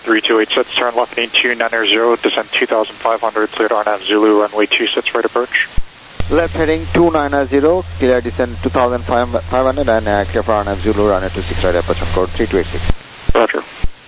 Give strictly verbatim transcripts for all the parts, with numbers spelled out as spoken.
three two eight six, turn left heading two nine zero, descend two thousand five hundred, cleared R N A V Zulu, runway two six, right approach. Left heading two nine zero, clear descend two thousand five hundred and uh, clear for R N A V Zulu, runway two six, right approach on code three two eight six. Roger.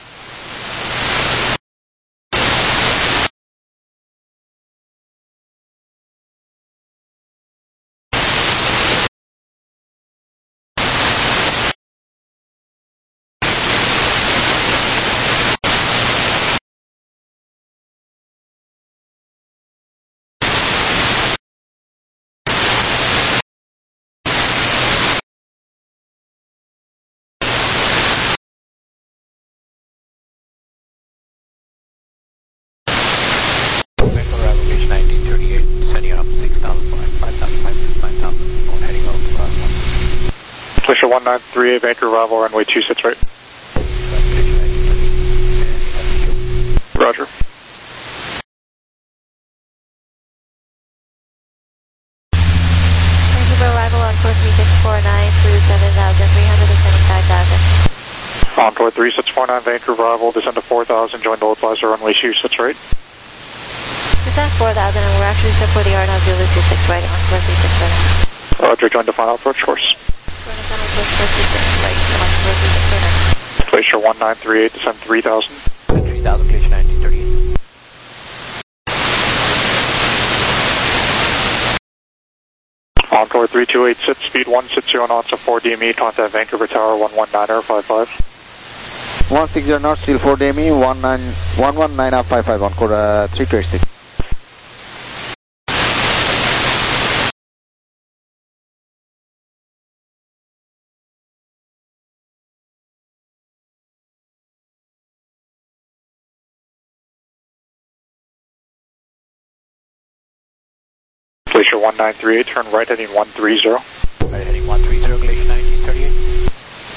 Glacier one nine three eight, Vancouver arrival, runway two six, right. Roger. Vancouver arrival on course three six four nine through seven thousand three hundred seventy-five thousand. Encore three six four nine, Vancouver arrival, descend to four thousand, join the localizer, runway two six, right. Descend four thousand, and we're actually set for the R N A V Zulu two six, right on course three six four nine. Roger, join the final approach course. Glacier one nine three eight, descend three thousand. three thousand, Glacier nineteen thirty-eight. Encore three two eight six, speed one six zero knots of four D M E, contact Vancouver Tower one one nine five five. one six zero knots, still four D M E, one one nine five five on code uh, three two eight six. Glacier one nine three eight, turn right heading one three zero. Right heading one three zero, Glacier nineteen thirty-eight.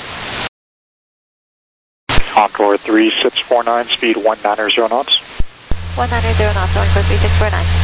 Encore three six four nine, speed one nine zero knots. one nine zero knots, on course three six four nine.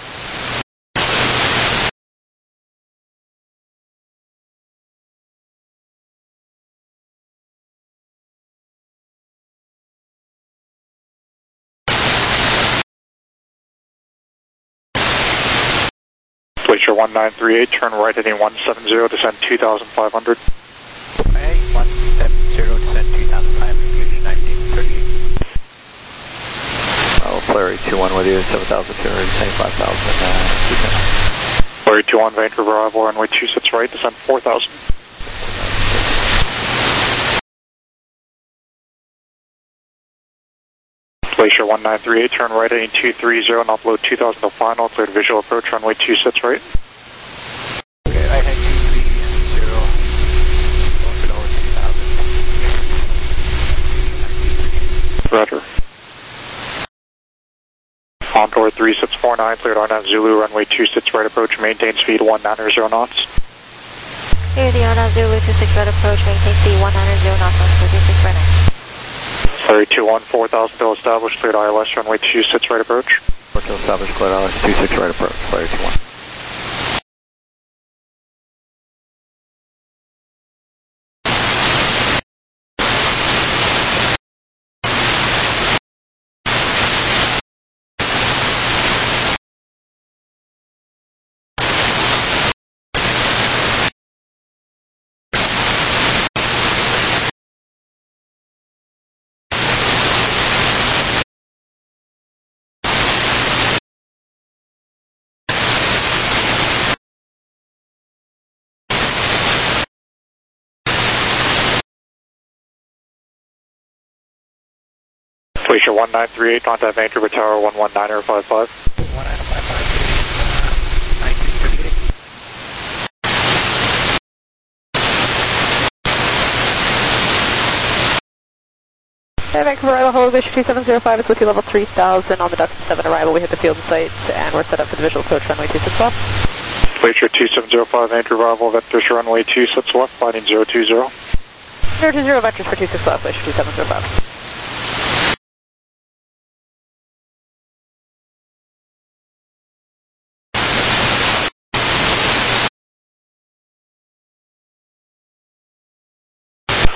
Glacier one nine three eight, turn right heading one seven zero, descend two thousand five hundred. Okay, one seven zero, descend two thousand five hundred, Glacier nineteen thirty-eight. Oh, Flurry two one with you, seven thousand two hundred seventy-five thousand. Uh, Flurry two one, Vancouver arrival, runway two six right, descend four thousand. Glacier one nine three eight, turn right heading two three zero, and upload two thousand to final, cleared visual approach, runway two six right. Okay, right heading two three zero, going below two thousand. Roger. Encore three six four nine, cleared R N A V Zulu, runway two six right approach, maintain speed one nine zero knots. Here, the R N A V Zulu two six right approach, maintain speed one nine zero knots on course three six four nine. Flurry two one, four thousand still established, cleared I L S, runway two six right approach. Still established, cleared I L S, two six right approach, Flurry two one. Glacier one nine three eight, contact Vancouver Tower one one nine five five. one nine five five, nineteen thirty-eight. Hey, Vancouver arrival, hello, Glacier two seven zero five, it's with you level three thousand on the Duck seven arrival. We hit the field site and we're set up for the visual approach, runway two six left. Glacier two seven zero five, Vancouver arrival, vectors runway two six left, finding zero two zero. zero two zero, vectors for two six left, Glacier two seven zero five.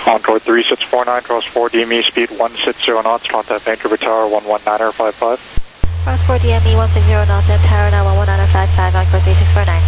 Encore three six four nine, cross four D M E, speed one six zero knots, contact Vancouver Tower one one nine er five five. Cross four D M E, one six zero knots, at Tower now one one nine er five five, Encore three six four nine.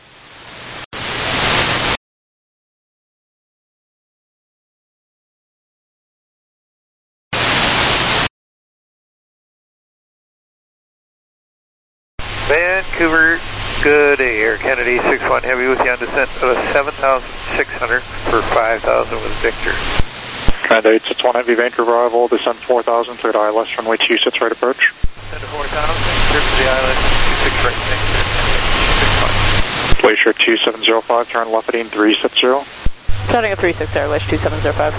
Vancouver, good day, Air Kennedy six one Heavy with you on descent of seven thousand six hundred for five thousand with Victor. Canada eight six one Heavy, Vancouver arrival, descent four thousand, cleared I L S, runway two six right approach. Descent to four thousand, clear to the island, two six right, thanks, six five. Glacier two seven zero five, turn left heading three six zero. Starting at three six zero, Glacier two seven zero five.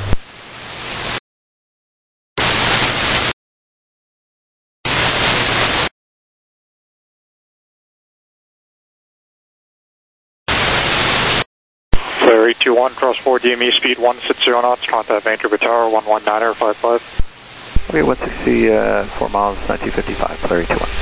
Clear eight two one, cross four D M E, speed one six zero knots, contact Vancouver Tower one one nine er five five. Okay, one sixty, uh, four miles, nineteen fifty-five, clear eight two one.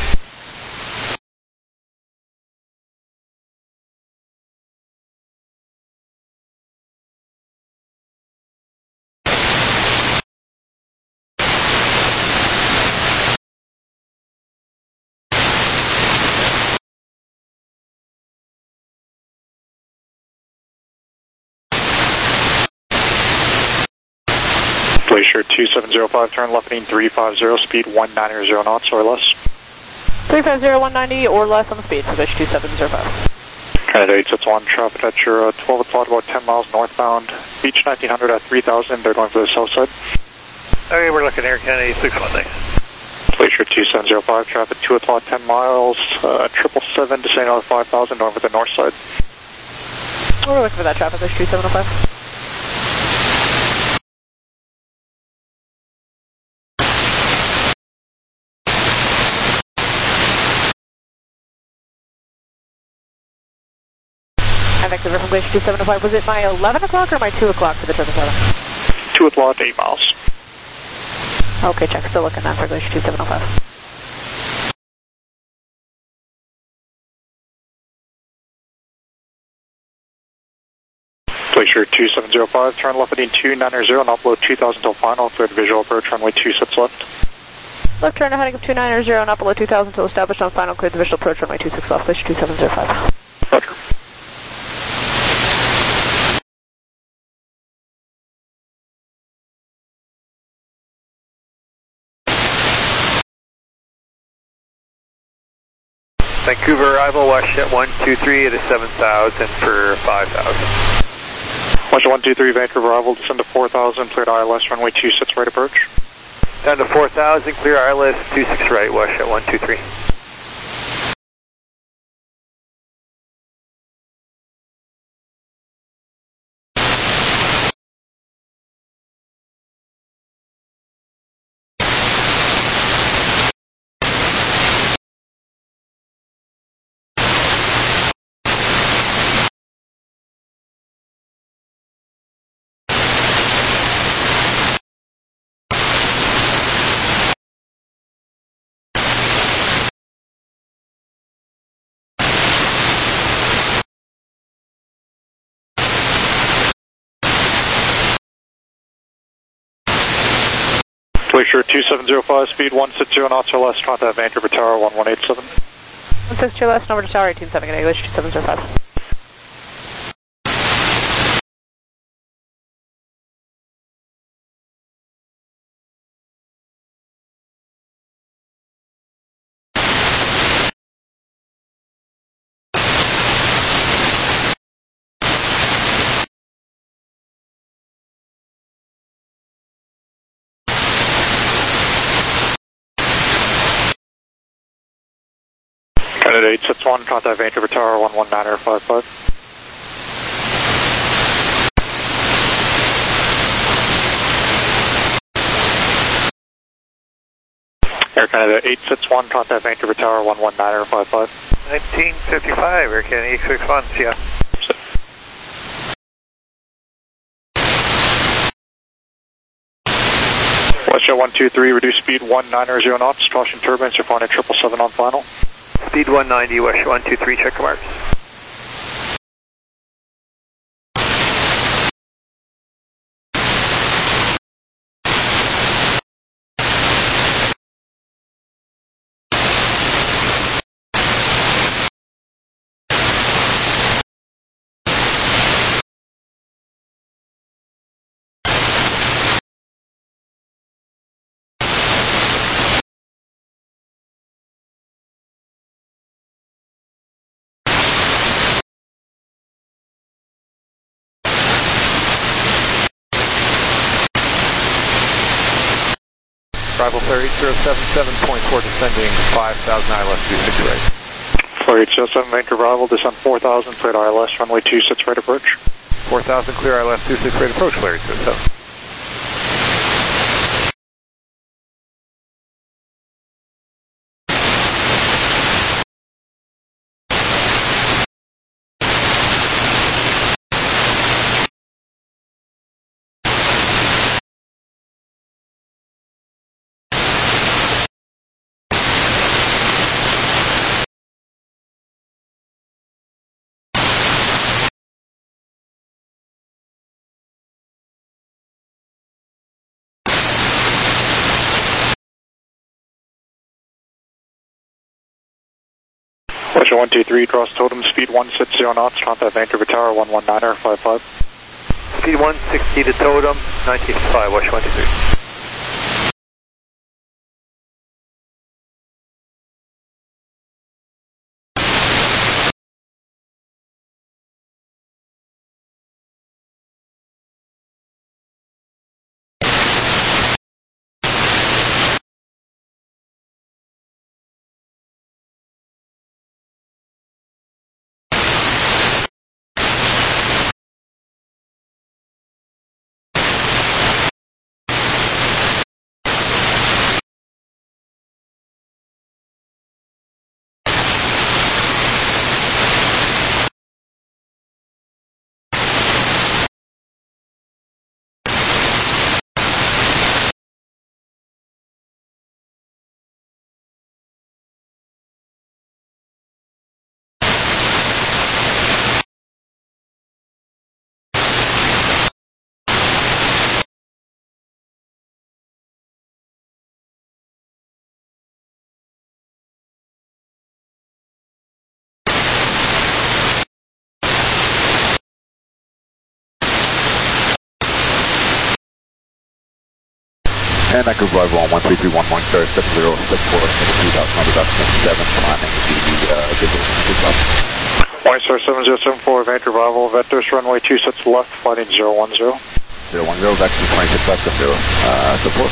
Glacier two seven zero five, turn left heading three five zero, speed one nine zero knots or less. three five zero, one ninety or less on the speed, so Glacier two seven zero five. Canada eight six one, traffic at your uh, twelve o'clock, about ten miles northbound, Beach nineteen hundred at three thousand, they're going for the south side. Okay, we're looking Air Kennedy six one, thanks. Glacier two seven zero five, traffic two o'clock, ten miles, uh, triple seven to Saint Anna five thousand, going for the north side. We're looking for that traffic, Glacier two seven zero five. Vancouver from Glacier two seven zero five. Was it my eleven o'clock or my two o'clock for the triple seven? two o'clock, eight miles. Okay, check. Still looking at for Glacier two seven zero five. Glacier two seven zero five, turn left heading two nine zero and upload two thousand till final, cleared visual approach, runway two six left. Left turn heading of two nine zero and up below two thousand till established on final, cleared the visual approach, runway two six left, Glacier two seven zero five. Roger. Vancouver arrival, Washjet one two three at a seven thousand for five thousand. Washjet one two three, Vancouver arrival, descend to four thousand, cleared I L S, runway two six right approach. Down to four thousand, clear I L S, two six right, Washjet one two three. Glacier two seven zero five, speed one six zero knots or less, contact Vancouver Tower one one eight seven. one six zero less, number to Tower eighteen seven, Glacier two seven zero five. Canada eight six one, contact Vancouver Tower one one nine er five five. Air Canada eight six one, contact Vancouver Tower one one nine er five five. nineteen fifty-five, Air Canada eight six one, see ya. Westjet one two three, reduce speed one nine zero knots, caution turbines, you're flying at triple seven on final. Speed one ninety, Westjet one two three, check the marks. Arrival flare eight zero seven seven point four, descending five thousand I L S two six right. Flare eight zero seven, Vancouver Bravo, descend four thousand, cleared I L S, runway two six right approach. four thousand, clear I L S two six right approach, flare eight zero seven. Western one two three, cross totem, speed one six zero knots, contact Vancouver Tower, one one niner five five. Speed one sixty to totem, nineteen five, Western one two three. And Vancouver Bravo on one three three one one, clear seven zero six four, two thousand, under Dutchman seven, climbing the uh, visual six up. White Star seven zero seven four, Vancouver Bravo, Vectors, runway two six left, flighting zero one zero. zero one zero, Vectors twenty-six left, zero, uh, support.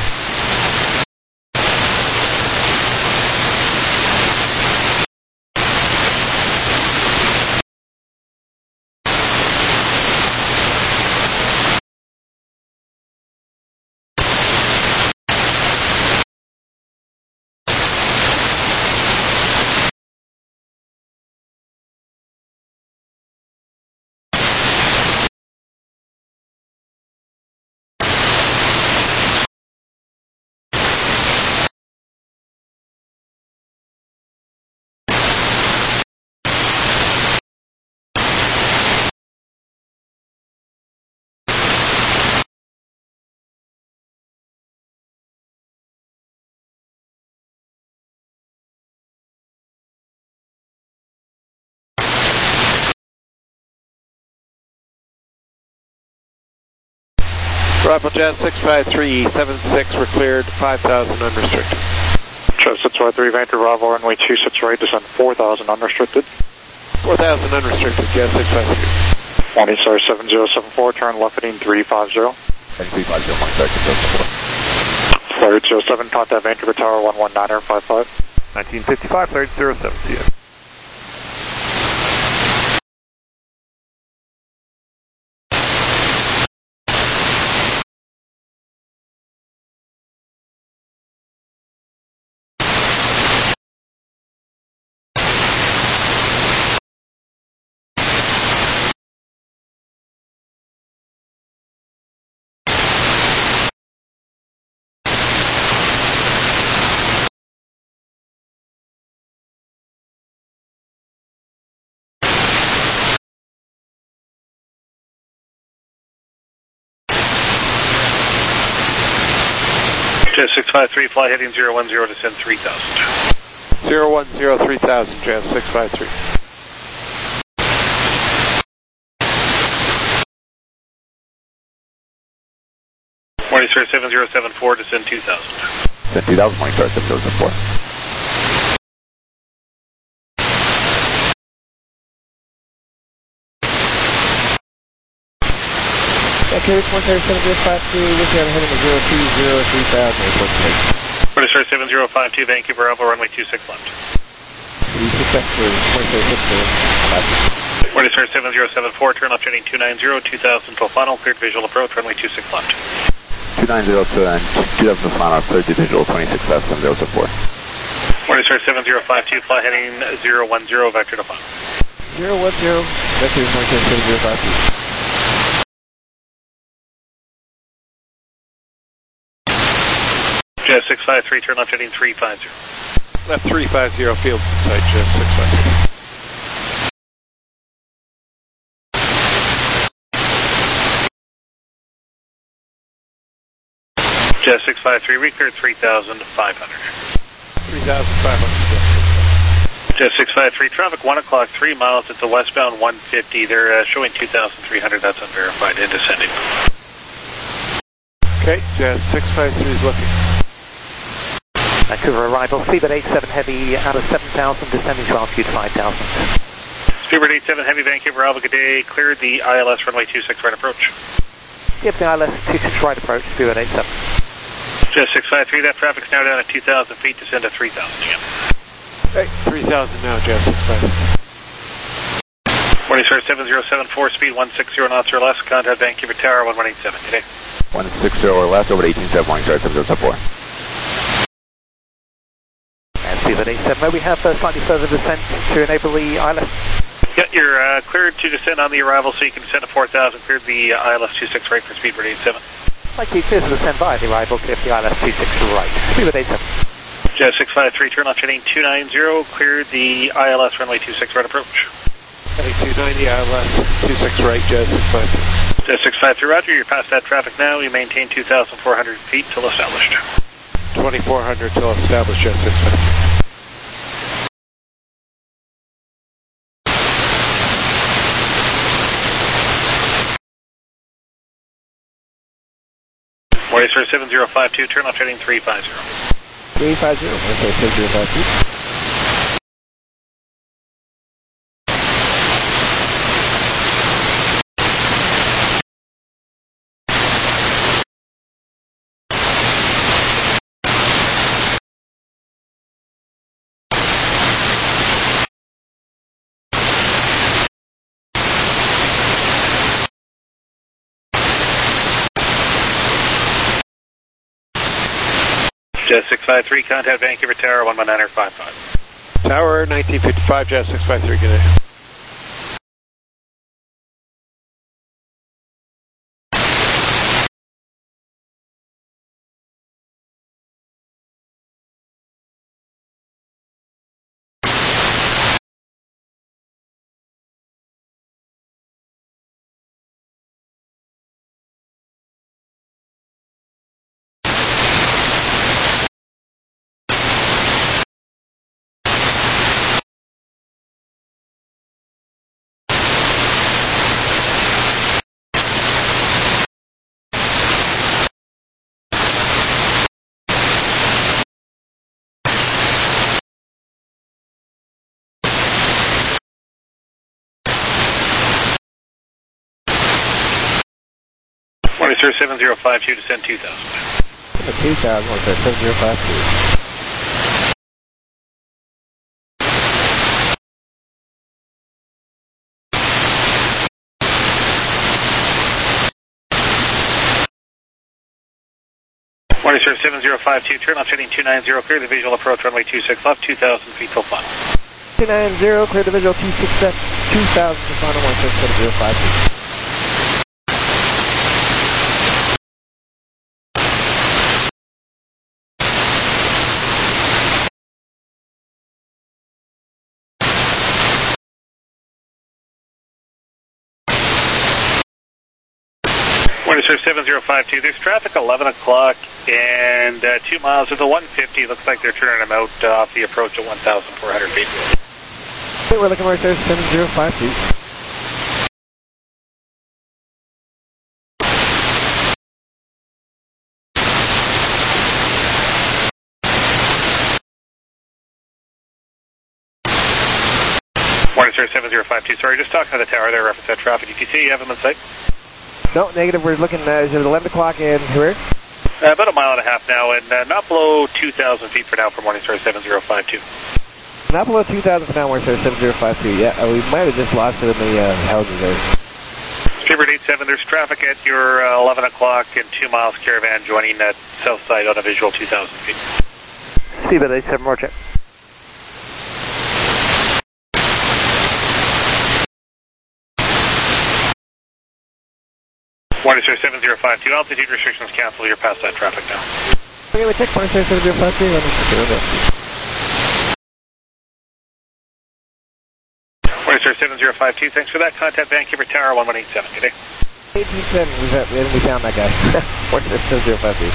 Bravo Jet six five three seven six, we're cleared, five thousand unrestricted. Jet six five three, Vancouver Bravo, runway two six right, descend four thousand unrestricted. four thousand unrestricted, Jet six five three. One Star seven zero seven four, turn left heading three five zero. three five zero, one second, support. Flare eight zero seven, contact Vancouver Tower, one one niner five five. nineteen fifty-five, flare eight zero seven, see you. Jet six five three, fly heading zero one zero, descend three thousand. zero one zero, three thousand, Jet six five three. Morning Star seven zero seven four, descend two thousand. Descend two thousand, Morning Star seven zero seven four. Okay, it's one seven zero five two, looking at heading to zero two zero, three thousand, Morning Star seven zero five two, Vancouver, Bravo, runway two six left. three six for Morning Star six zero five two. Morning Star seven zero seven four, turn left heading two nine zero, two thousand till final, cleared visual approach, runway two six left. two nine zero two and two thousand final, cleared to visual, twenty-six left, seven zero four. Morning Star seven zero five two, fly heading zero one zero, vector to final. zero one zero, vector to Morning Star seven zero five two. Jet six five three, turn left heading three five zero. Left three five zero, field inside Jet six five three. Jet six five three, recleared three thousand five hundred. three thousand five hundred. Jet six five three, traffic one o'clock, three miles, it's a westbound one fifty, they're uh, showing two thousand three hundred, that's unverified, and descending. Okay, Jet six five three is looking. Vancouver arrival, Speedbird eight seven Heavy out of seven thousand, descending to altitude five thousand. Speedbird eight seven Heavy, Vancouver, Alpha, good day, cleared the I L S runway two six right approach. Give the I L S two six right approach, Speedbird eight seven. Jet six five three, that traffic's now down at two thousand feet, descend to three thousand again. Hey, three thousand now, Jet six five three. Morning Star seven zero seven four, speed one six zero knots or less, contact Vancouver Tower one one eight seven, good day. one six zero or less, over to eighteen seven, Morning Star seven zero seven four. And Speedbird eight seven, we have uh, slightly further descent to enable the I L S. Yeah, you're uh, cleared to descend on the arrival, so you can descend to four thousand, cleared the uh, I L S two six right for Speedbird eight seven. Like you, clear to descend by the arrival, clear for the I L S two six right. Speedbird eight seven. Jet six five three, turn left heading two nine zero, cleared the I L S runway two six right approach. Heading two ninety, I L S two six right, Jet six five three. Jet six five three, roger, you're past that traffic now, you maintain two thousand four hundred feet till established. twenty-four hundred till established, Jet six five three. Morning Star seven zero five two, turn left heading three five zero. three five zero, Morning Star seven zero five two. Jet six five three, contact Vancouver Tower one one nine five five. Tower nineteen fifty-five, Jet six five three, good day. Morning Star seven zero five two, descend two thousand. two thousand, Morning Star seven zero five two. Morning Star seven zero five two, turn left heading two nine zero, clear the visual approach runway two six left, two thousand feet till final. two nine zero, clear the visual two six left, two thousand to final, Morning Star seven zero five two. Morning Star seven zero five two, there's traffic eleven o'clock and uh, two miles of the one fifty. Looks like they're turning them out uh, off the approach at one thousand four hundred feet. Okay, we're looking right there, seven zero five two. Morning Star seven zero five two, sorry, just talking to the tower there, reference that traffic. Did you see you have them in sight? No, negative. We're looking at uh, eleven o'clock and where? Uh, about a mile and a half now, and uh, not below two thousand feet for now for Morningstar seven zero five two. Not below two thousand for now, Morningstar seven zero five two. Yeah, uh, we might have just lost it in the uh, houses there. Speedbird eight seven, there's traffic at your uh, eleven o'clock and two miles Caravan joining that south side on a visual two thousand feet. Speedbird eight seven, more check. Morningstar seven zero five two, altitude restrictions cancel, you're past that traffic now. Okay, we check Morningstar seven zero five two, let me check it over. Morningstar seven zero five two, thanks for that. Contact Vancouver Tower one one eight seven, good day. eight two seven, we, we found that guy. Morningstar seven zero five two.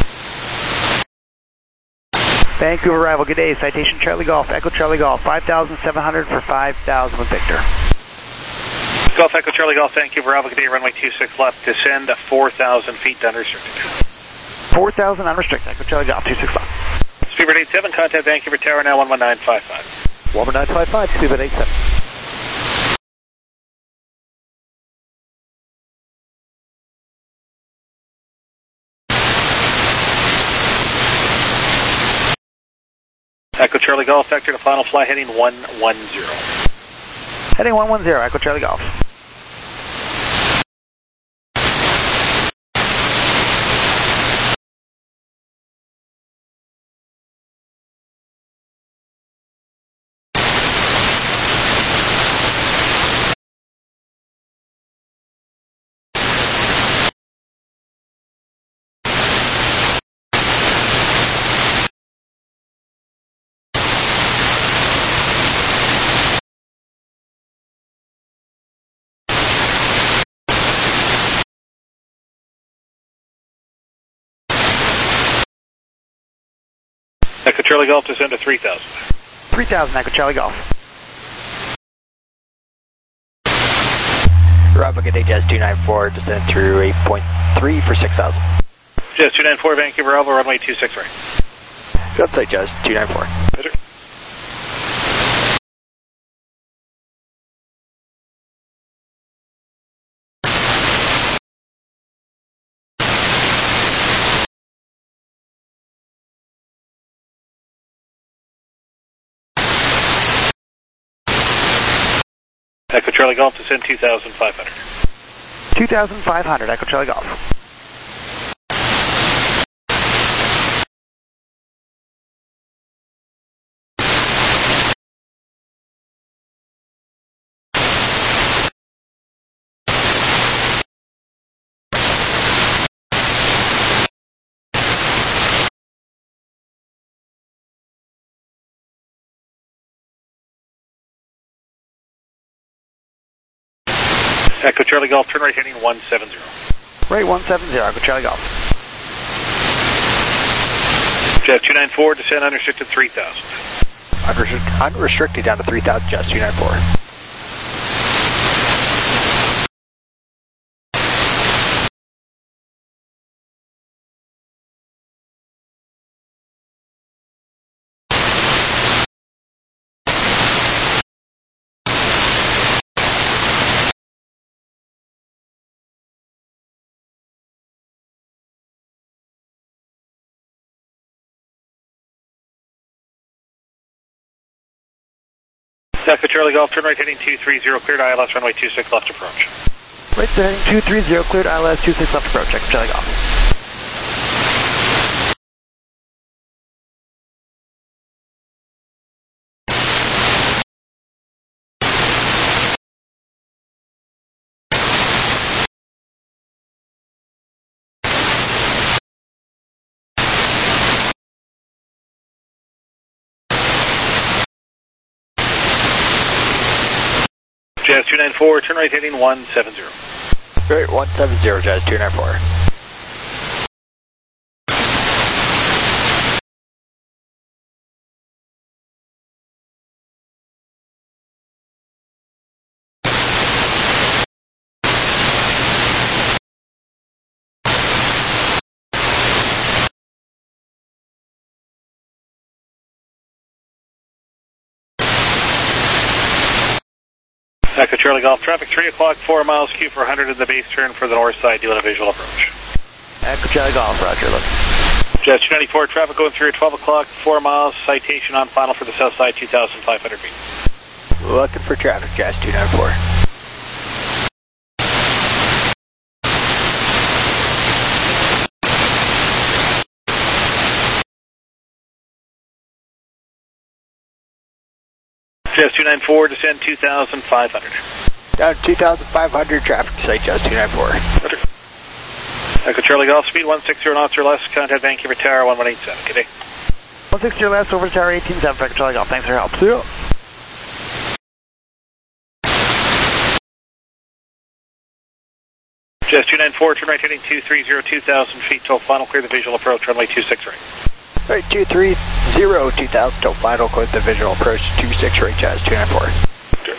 Vancouver arrival, good day. Citation Charlie Golf, Echo Charlie Golf, five thousand seven hundred for five thousand with Victor. Golf Echo Charlie Golf, Vancouver arrival, good day. Runway two six left, descend to four thousand feet to unrestricted. four thousand unrestricted, Echo Charlie Golf, two six left. Speedbird eight seven, contact Vancouver Tower now one one nine five five. one one nine five five, Speedbird eight seven. Echo Charlie Golf, vector to final fly heading one one zero. Heading one one zero, Echo Charlie Golf. Echo Charlie Golf, descend to three thousand. three thousand, Echo Charlie Golf. Rob, good day, Jazz two nine four, descend through eight point three for six thousand. Jazz two nine four, Vancouver Alpha, runway two six right. Go outside, Jazz two nine four. Better. Echo Charlie Golf, descend two thousand five hundred. two thousand five hundred, Echo Charlie Golf. Echo Charlie Golf, turn right heading one seven zero. Right one seven zero, Echo Charlie Golf. Jazz two nine four, descend unrestricted three thousand. Unrestricted, unrestricted down to three thousand, Jazz two nine four. Echo Charlie Golf, turn right heading two three zero, cleared I L S, runway two six left approach. Right heading two three zero, cleared I L S, two six left approach, Echo Charlie Golf. Jazz two nine four, turn right heading one seven zero. Right, one seven zero, Jazz two nine four. Echo Charlie Golf, traffic three o'clock, four miles, Q four hundred in the base turn for the north side, doing a visual approach. Echo Charlie Golf, roger, look. Jazz two ninety-four, traffic going through at twelve o'clock, four miles, citation on final for the south side, two thousand five hundred feet. Looking for traffic, Jazz two ninety-four. Jazz two ninety-four, descend two thousand five hundred. Down two thousand five hundred, traffic site, Jazz two ninety-four. Roger. Echo Charlie Golf, speed one sixty knots or less, contact Vancouver Tower one one eight seven. Good day. one sixty or less, over to Tower eighteen seven, Echo Charlie Golf. Thanks for your help. See ya. Jazz two ninety-four, turn right heading two three zero, two thousand feet till final, clear the visual approach, runway two six right. Right, two three zero, two thousand till final, clear the visual approach, two six right, Jazz two ninety-four. Sure.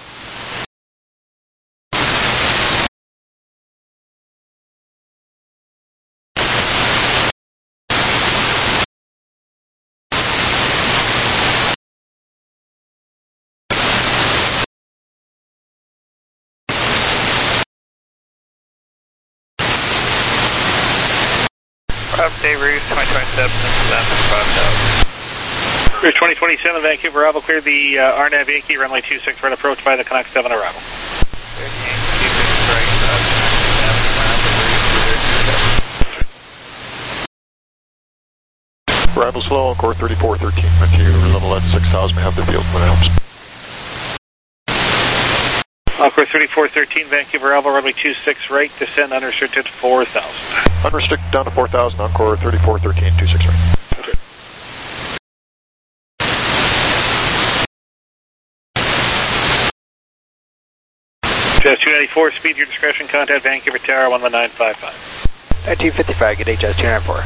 Update Route twenty twenty-seven, five thousand. Route twenty twenty-seven, Vancouver arrival, clear the uh, R NAV Yankee, runway two six right, approach by the Canuck seven arrival. Arrival slow, Encore thirty-four thirteen, with you, level at six thousand, we have the field when it helps. Encore thirty-four thirteen, Vancouver arrival, runway two six right, descend unrestricted four thousand. Unrestricted down to four thousand, Encore thirty-four thirteen, two six right. Okay. Jazz two ninety-four, speed your discretion, contact Vancouver Tower one one nine five five. nineteen fifty-five, good day, Jazz two ninety-four.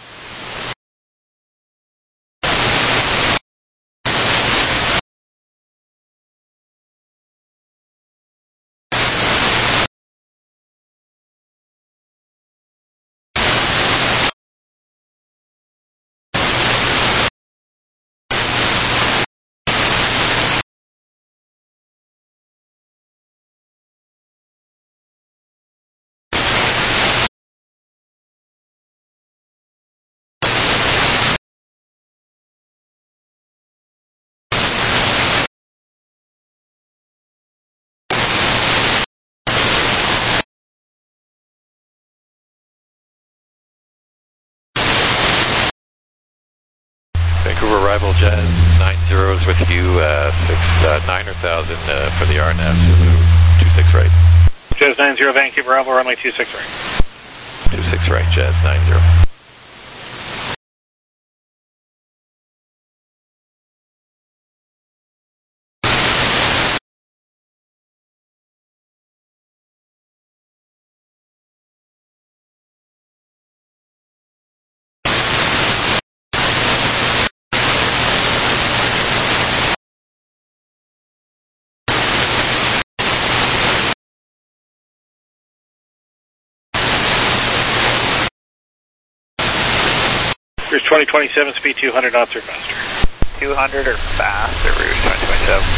Vancouver arrival, Jazz nine zeros with you, uh, six, uh, niner thousand uh, for the R N F, two six right. Jazz nine zero, Vancouver arrival, runway two six right. two six right, Jazz nine zero. Route twenty twenty-seven, speed two hundred knots or faster. two hundred or faster, Route twenty twenty-seven.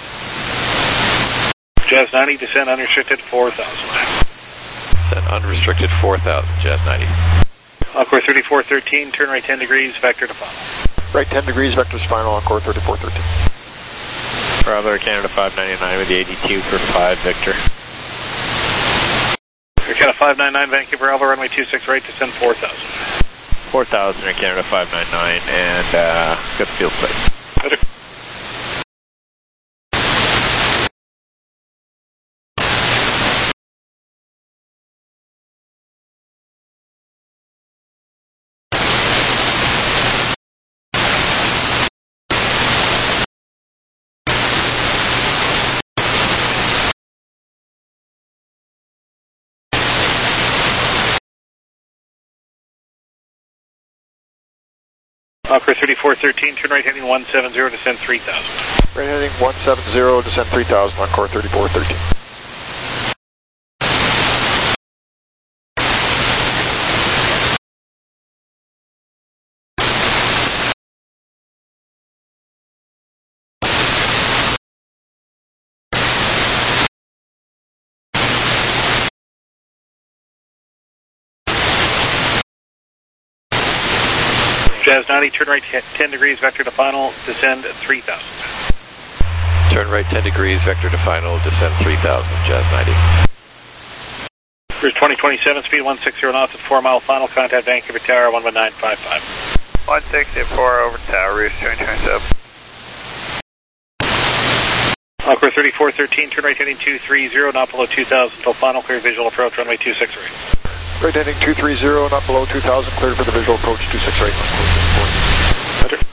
Jazz ninety, descend unrestricted four thousand. Descend unrestricted four thousand, Jazz ninety. Encore thirty-four thirteen, turn right ten degrees, vector to final. Right ten degrees, vectors final, Encore thirty-four thirteen. Traveler Canada five ninety-nine with the eighty-two for five, Victor. Air Canada five ninety-nine, Vancouver Alva, runway two six right, descend four thousand. four thousand, Air Canada five ninety-nine, and uh, got the field site. Roger. Encore thirty-four thirteen, turn right heading one seven zero, descend three thousand. Right heading one seven zero, descend three thousand, Encore thirty-four thirteen. Jazz ninety, turn right ten degrees, vector to final, descend three thousand. Turn right ten degrees, vector to final, descend three thousand, Jazz ninety. Cruise twenty twenty-seven, speed one sixty knots at four mile final, contact Vancouver Tower one one nine five five. one sixty-four over Tower, Roost twenty twenty-seven. Encore thirty-four thirteen, turn right heading two three zero, not below two thousand until final, clear visual approach, runway two six right. Right heading two three zero, not below two thousand, cleared for the visual approach, two six right. Roger.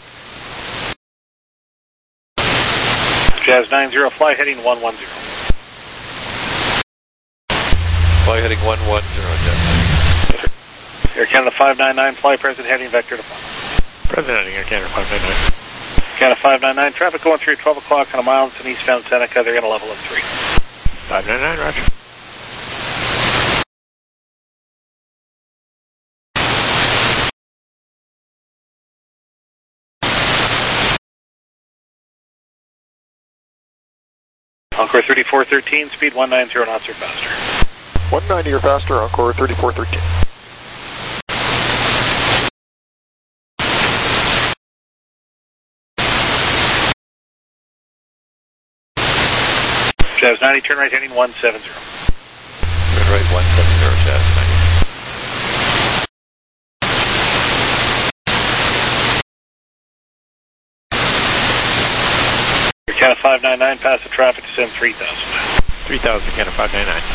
Jazz nine zero, fly heading one one zero. Fly heading one one zero, Jazz. Air Canada five nine nine, fly present heading vector to final. Present heading Air Canada five nine nine. Canada five nine nine, traffic going through twelve o'clock on a mile to eastbound Seneca, they're going to level at three. five nine nine, roger. Encore thirty-four thirteen, speed one ninety knots or faster. one ninety or faster, Encore thirty-four thirteen. Jazz ninety, turn right heading one seven zero. Turn right one seven zero, Jazz ninety. Canada five nine nine, pass the traffic, descend three thousand. three thousand, Canada five nine nine.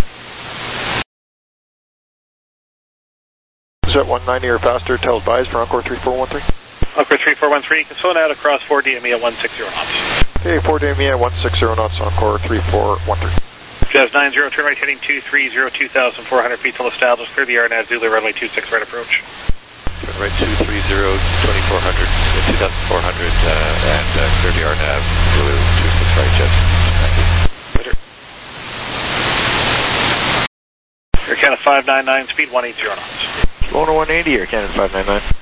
Is that one ninety or faster, tell advise for Encore three four one three? Encore three four one three, you can slow down across four D M E at one sixty knots. Okay, four D M E at one sixty knots, Encore three four one three. Jazz nine zero, turn right heading two three zero, two thousand four hundred feet till established, clear the R N A V Zulu runway two six right approach. Turn right two three zero, twenty-four hundred, uh, two thousand four hundred, uh, and uh, clear the R N A V Zulu two six right, Jazz ninety. Air Canada five nine nine, speed one eighty knots. Slow to one eighty, Air Canada five nine nine.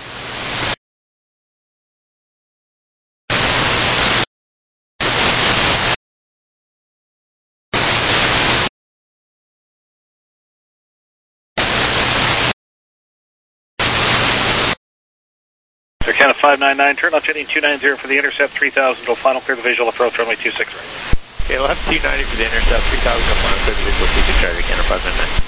Air Canada five nine nine, turn left heading two nine zero for the intercept, three thousand until final, clear the visual approach, runway two six right. Okay, left two ninety for the intercept, three thousand until final, clear the visual, two six right, Air Canada five nine nine.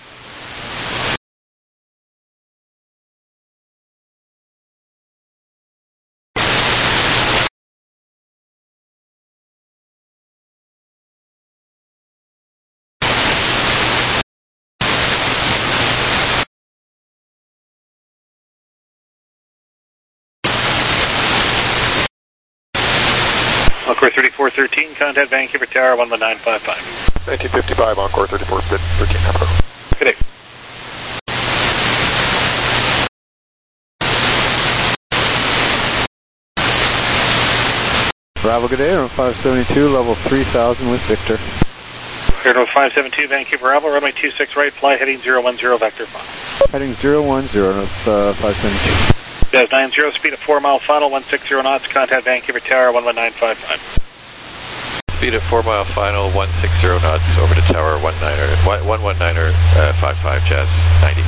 Encore thirty-four thirteen, contact Vancouver Tower one one nine five five. nineteen fifty-five, Encore thirty-four thirteen, have a go. Good day. Bravo, good day, on five seventy-two, level three thousand with Victor. Air North five seven two, Vancouver Bravo, runway two six right, fly heading zero one zero, vector final. Heading zero one zero, that's uh, five seventy-two. Jazz nine zero, speed of four mile final, one sixty knots, contact Vancouver Tower one one nine five five. Speed of four mile final, one sixty knots, over to Tower one niner, one one niner, uh, five five, Jazz ninety.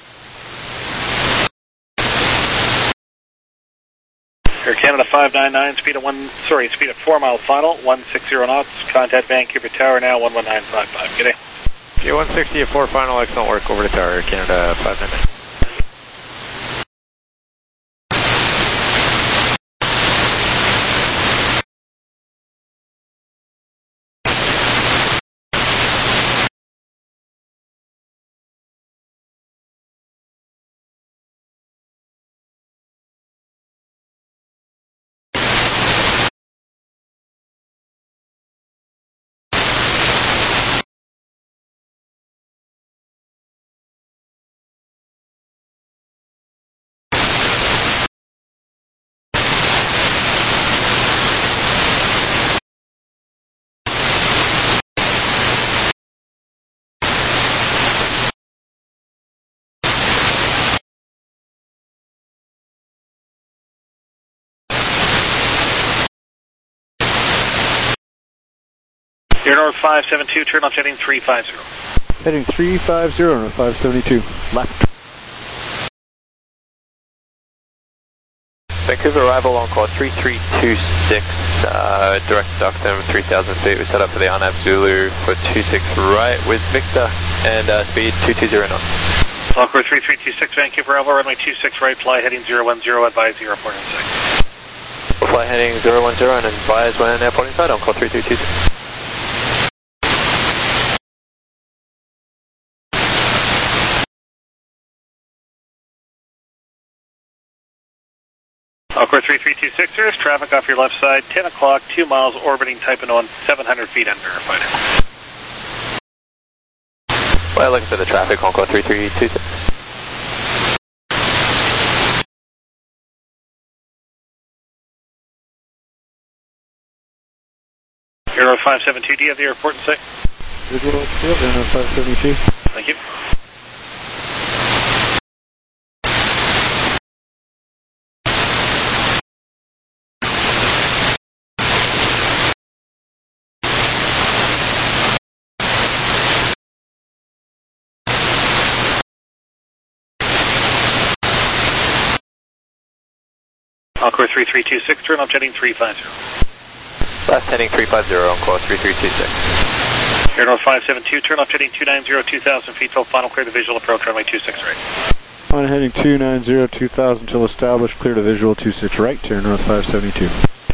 Air Canada five nine nine, speed of one, sorry, speed of four mile final, one sixty knots, contact Vancouver Tower now, one one nine five five. Good day. Okay, one sixty at four final, excellent work, over to Tower, Air Canada five nine nine. Air North five seven two, turn left heading three five zero. Heading three five zero, five seventy-two, left. Vancouver arrival on call three three two six, uh, direct Stockton, three thousand feet. We set up for the R N A V Zulu for two six right with Victor and uh, speed two two zero knots. Encore three three two six, Vancouver arrival, runway two six right, fly heading zero one zero, advise zero four nine six. We'll fly heading zero one zero and advise when airport inside on call three three two six. Encore three three two six, there is traffic off your left side, ten o'clock, two miles, orbiting Type one, seven hundred feet unverified. Well, looking for the traffic, on call three three two six. Aero five seven two, do you have the airport in sight? Visual, yep, Aero five seventy-two. Thank you. Encore three three two six, turn up heading three five zero. Last heading three five zero, on call three three two six. Aero five seven two, turn up heading two nine zero, two thousand feet till final, clear the visual approach, runway two six right. On heading two nine zero, two thousand till established, clear to visual two six right, turn north five seventy-two.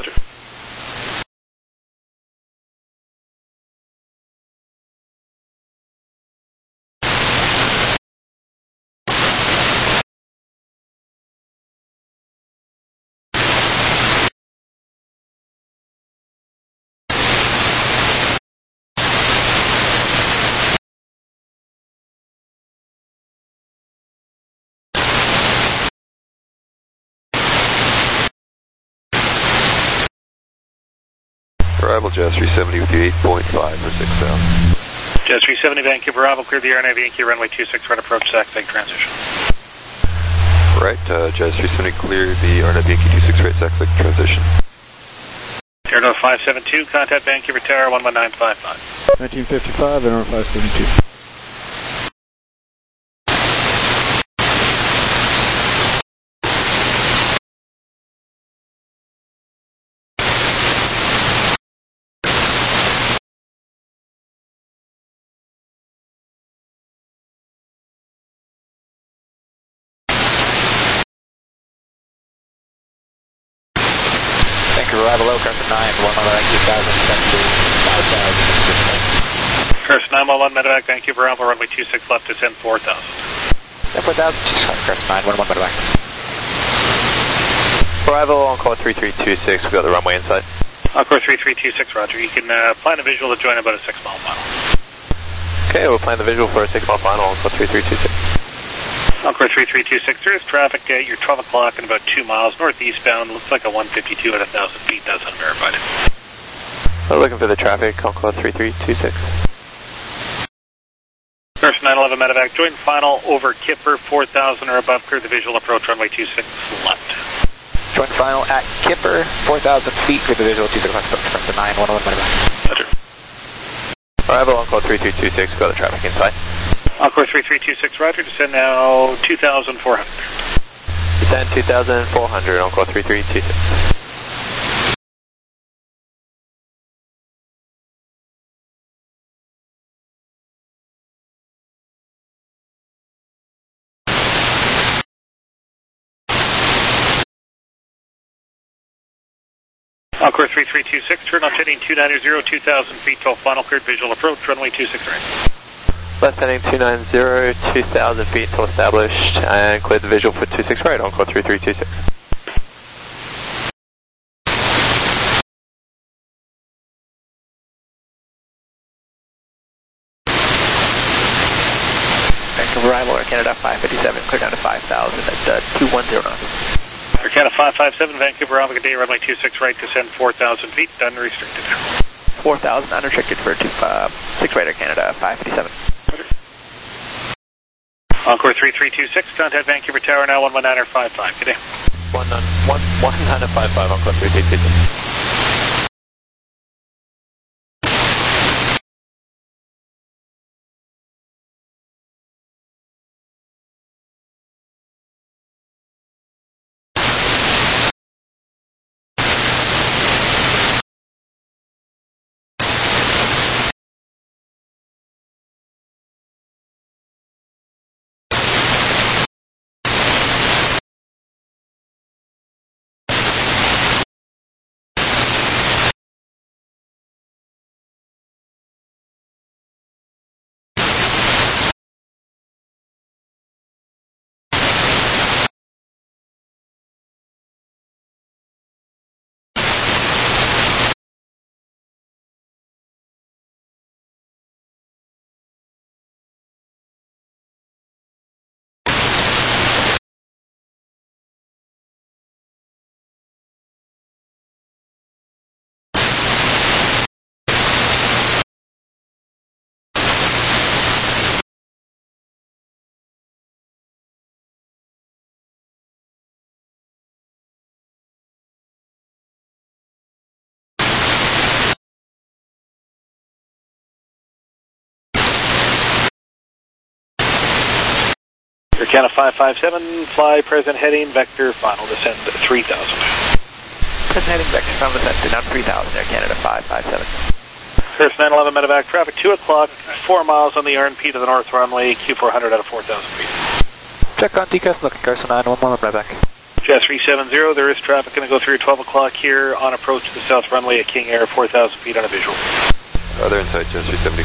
Arrival Jazz three seventy with you eight point five for six thousand. Jazz three seventy, Vancouver arrival, clear the R N A V Yankee runway two six right, approach S A C, take transition. Right, uh, Jazz three seventy, clear the R N A V Yankee two six right, S A C, take transition. Aero five seven two, contact Vancouver Tower one one nine five five. nineteen fifty-five, Aero five seventy-two. Arrival low, Carson nine, one one nine, two thousand, five thousand. Carson nine one one, medevac, Vancouver arrival, runway two six left, descend four thousand. Yeah, four thousand, Carson nine one one, medevac. Arrival on call three three two six, we got the runway inside. Encore three three two six, roger. You can uh, plan a visual to join about a six mile final. Okay, we'll plan the visual for a six mile final on call three three two six. Encore three three two six, there is traffic at your twelve o'clock and about two miles northeastbound. Looks like a one fifty-two at one thousand feet. That's unverified. We're looking for the traffic on call three three two six. Carson nine eleven medevac, join final over Kipper, four thousand or above. Clear the visual approach, runway two six left. Join final at Kipper, four thousand feet. Clear the visual two six left. Carson nine one one medevac. Roger. Arrival on call three three two six, got the traffic inside. Encore three three two six, roger, descend now two thousand four hundred. Descend two thousand four hundred on call three three two six. Encore three three two six, turn off heading two nine zero, two thousand feet till final, cleared visual approach, runway two six right. Left heading two nine zero, two thousand feet until established, and cleared the visual for two six right on call three three two six. Vancouver arrival, Air Canada five fifty-seven, clear down to five thousand at uh, two one zero knots. Air Canada five five seven, Vancouver arrival, good day, runway two six right, descend four thousand feet, unrestricted. four thousand unrestricted for two, uh, six right, Air Canada five fifty-seven. Encore three three two six, contact Vancouver Tower now one one nine five five. Good day. one nine five five, Encore three three two six. Air Canada five five seven, fly present heading, vector, final descend three thousand. Present heading, vector, final descend, down three thousand, Air Canada five five seven. First nine eleven medevac traffic, two o'clock, four miles on the R and P to the north runway, Q four hundred out of four thousand feet. Check on T C A S, looking Carson nine one one medevac. Jet three seven zero, there is traffic going to go through twelve o'clock here on approach to the south runway at King Air, four thousand feet on a visual. Other inside, Jet three seventy.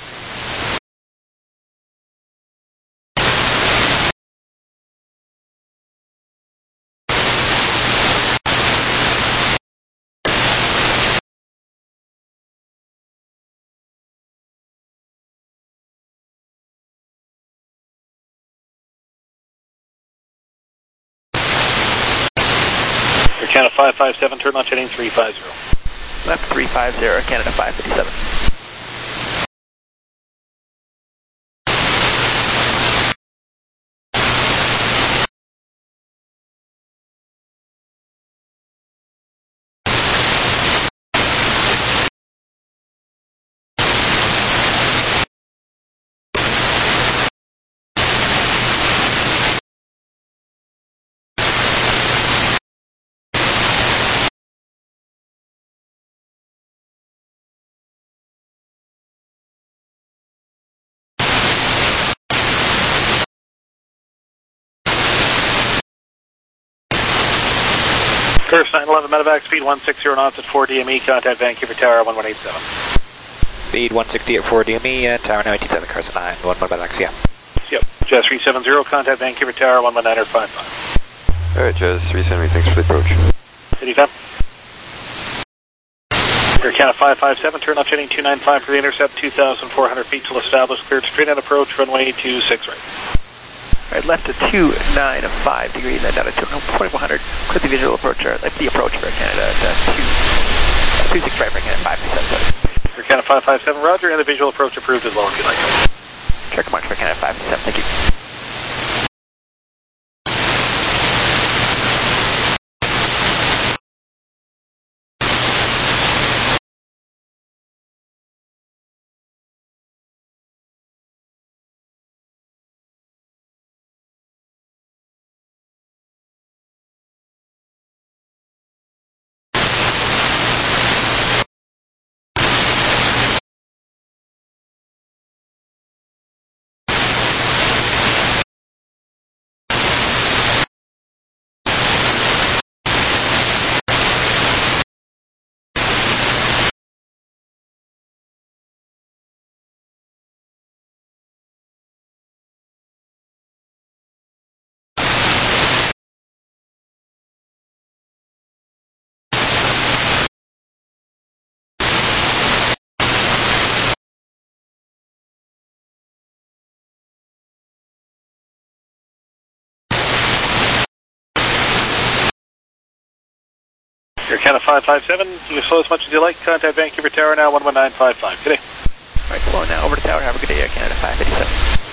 Canada five five seven, turn launch heading three five zero. Left three five zero, Canada five fifty-seven. First nine eleven medevac, speed one sixty knots at four D M E, contact Vancouver Tower one one eight seven. Speed one sixty at four D M E, and Tower nine eight seven, Carson nine one one medevac, yeah. Yep, Jet three seven zero, contact Vancouver Tower one one nine five five. Alright, Jet three seventy, thanks for the approach. Anytime. Air Canada five five seven, turn off heading two nine five for the intercept, two thousand four hundred feet till established, cleared straight on approach, runway two six right. Alright, left to two nine five degrees, and down to twenty-one hundred. Click the visual approach, or like the approach for Canada at two six right for Canada five seven. Air Canada five five seven, roger, and the visual approach approved as well if you like. Check mark for Canada five seven, thank you. Air Canada five five seven, you can slow as much as you like, contact Vancouver Tower now one one nine five five. Good day. Alright, slowing now over to Tower, have a good day, Air Canada five fifty-seven.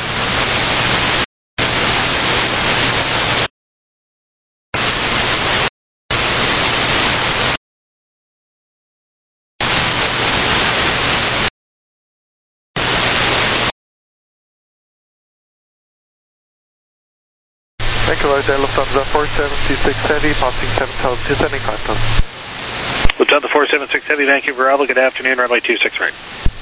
Vancouver Hotel, Lufthansa four seven two six Heavy, passing seven thousand, descending five thousand. Lufthansa four seven six Heavy, Vancouver Bravo, good afternoon, runway two six right.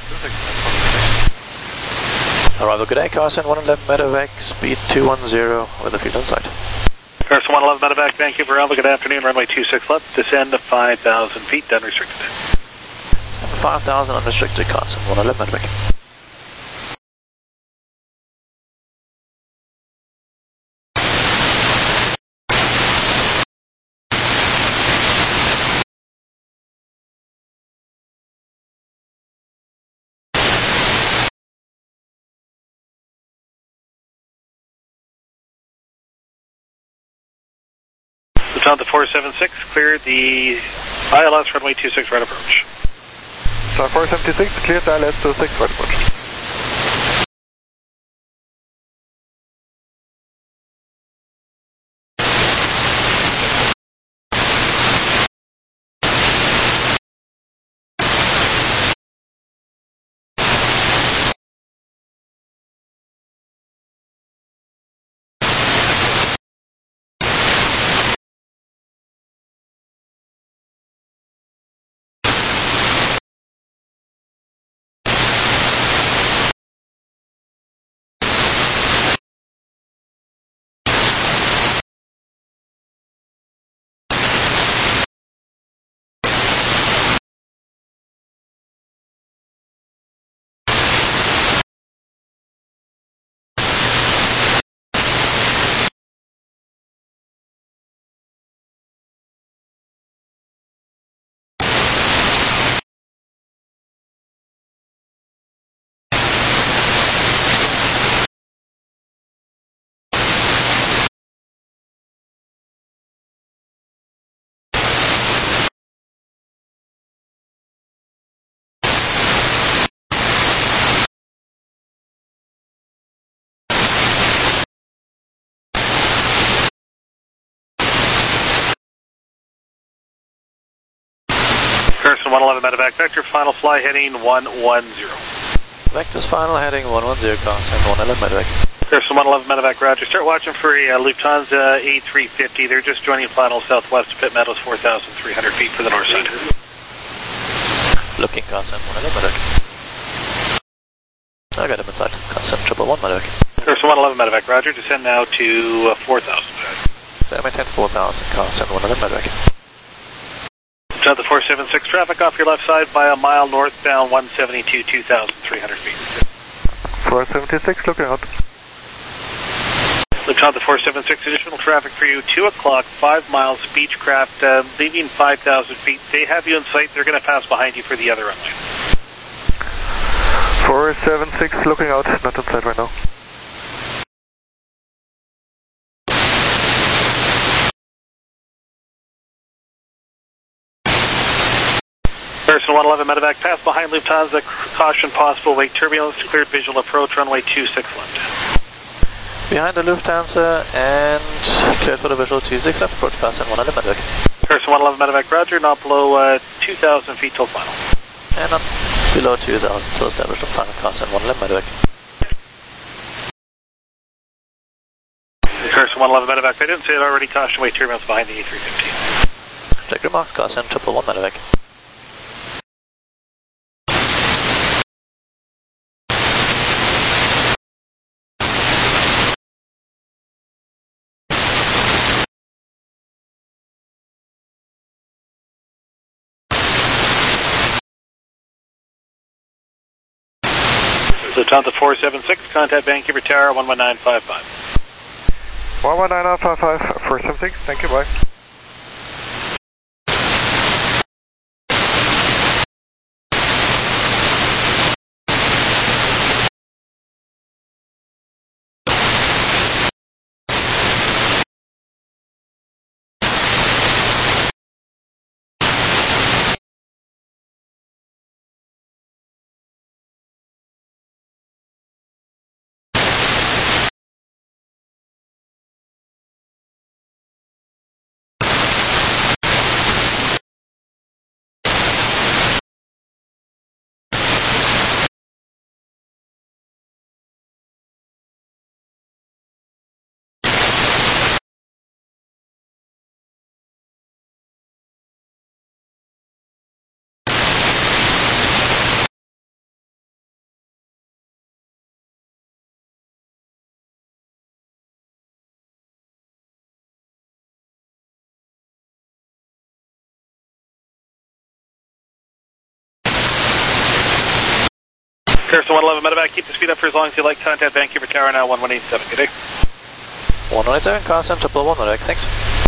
Arrival, good day, Carson one eleven medevac, speed two one zero with the field in sight. Carson one eleven medevac, Vancouver Bravo, good afternoon, runway two six left, descend to five thousand feet, unrestricted. five thousand unrestricted, Carson one eleven medevac. Lufthansa four seven six, cleared the I L S runway two six right approach. So four seven two six, cleared I L S two six right approach. Pearson one eleven medevac, vector final fly heading one one zero. Vector's final heading one one zero, constant one eleven medevac. Pearson one eleven medevac, roger. Start watching for a uh, Lufthansa A three fifty. They're just joining final southwest of Pitt Meadows, four thousand three hundred feet for the north side. Looking, constant one eleven medevac. I got him inside, constant triple one medevac. Pearson one eleven medevac, roger. Descend now to uh, four thousand. So maintain four thousand, constant one eleven medevac. Delta four seven six, traffic off your left side by a mile northbound one seventy-two, two thousand three hundred feet. four seventy-six, looking out. Lufthansa four seven six, additional traffic for you, two o'clock, five miles, Beechcraft, uh, leaving five thousand feet. They have you in sight, they're going to pass behind you for the other runway. four seven six, looking out, not inside right now. Pearson one eleven medevac, pass behind Lufthansa, caution possible wake turbulence, cleared visual approach, runway two six left. Behind the Lufthansa and cleared for the visual two six left, approach constant one eleven medevac. Pearson one eleven medevac, roger, not below uh, two thousand feet till final. And not below two thousand till established on final constant one eleven medevac. Pearson one eleven medevac, I didn't say it already, caution wake turbulence behind the A three fifty. Check remarks, constant triple one medevac. Lufthansa four seven six, contact Vancouver Tower one one nine five five. one one nine five five, four seven six, thank you, bye. Pearson one eleven medevac, keep the speed up for as long as you like. Contact Vancouver Tower now one one eight seven. Good day. one one eight seven, constant triple one medevac, thanks.